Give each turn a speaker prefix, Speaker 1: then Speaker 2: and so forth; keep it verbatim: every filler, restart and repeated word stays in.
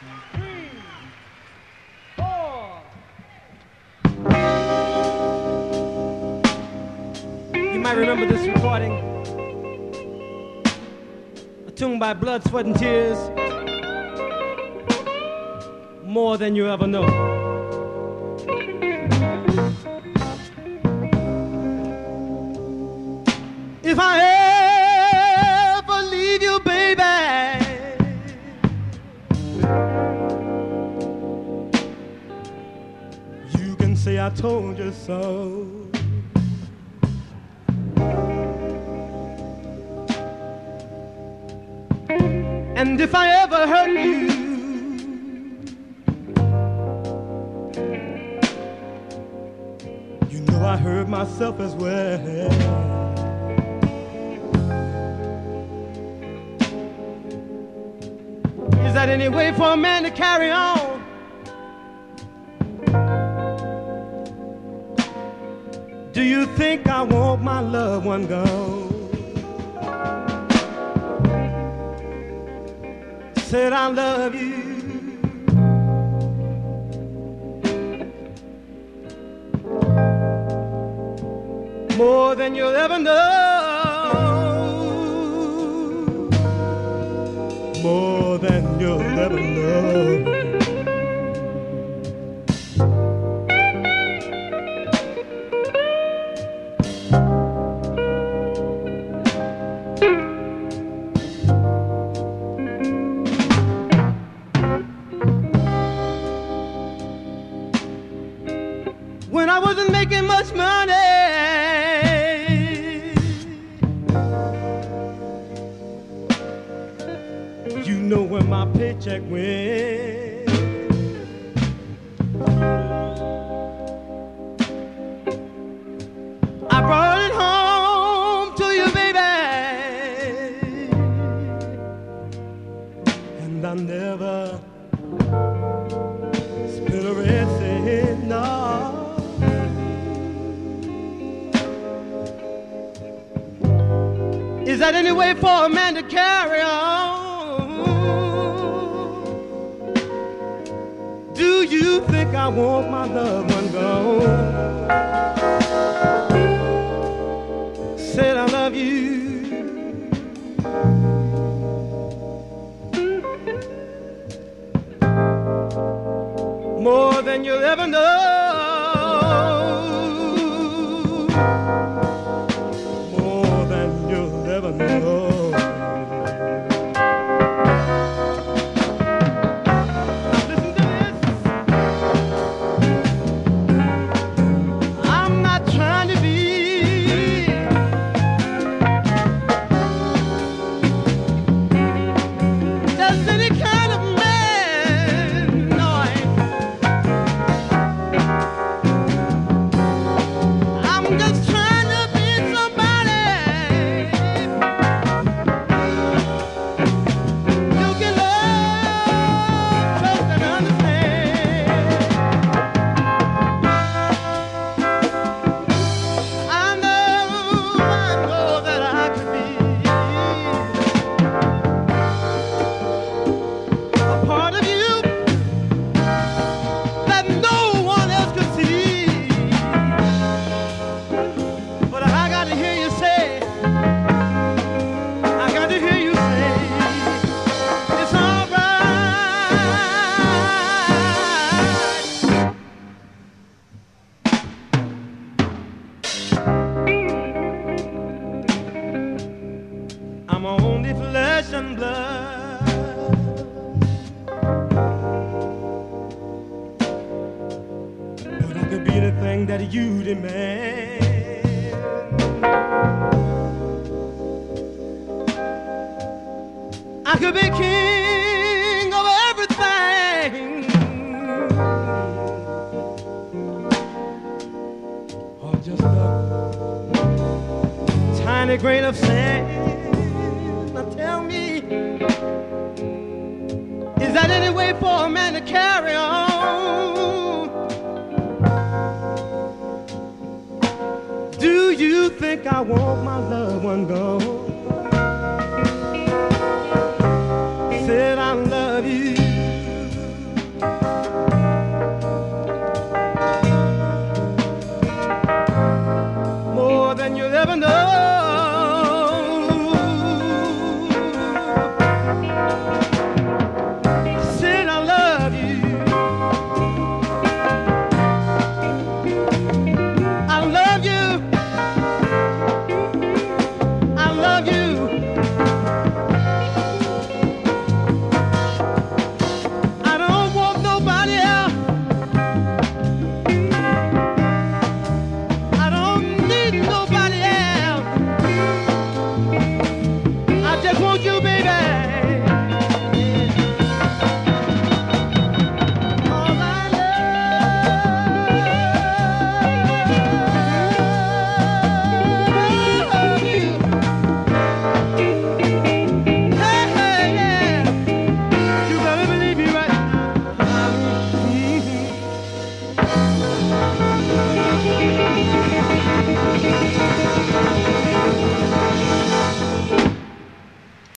Speaker 1: three, four. You might remember this recording, a tune by Blood, Sweat, and Tears, More Than You Ever Know. If I ever leave you, baby, you can say I told you so. And if I ever hurt you, you know I hurt myself as well. Is that any way for a man to carry on? Do you think I want my loved one gone? Said I love you. More than you'll ever know. More than you'll ever know. When I wasn't making much money, you know where my paycheck went. I brought it home to you, baby, and I never spent a red cent, no. Is that any way for a man to carry on? Do you think I want my loved one gone? Said I love you. More than you'll ever know. Never know. Now listen to this. I'm not trying to be just any kind of man. No, I ain't. I'm just trying to be somebody. I'm only flesh and blood, but I could be the thing that you demand. I could be king of everything, or just a tiny grain of sand. Tell me, is that any way for a man to carry on? Do you think I want my loved one gone? Say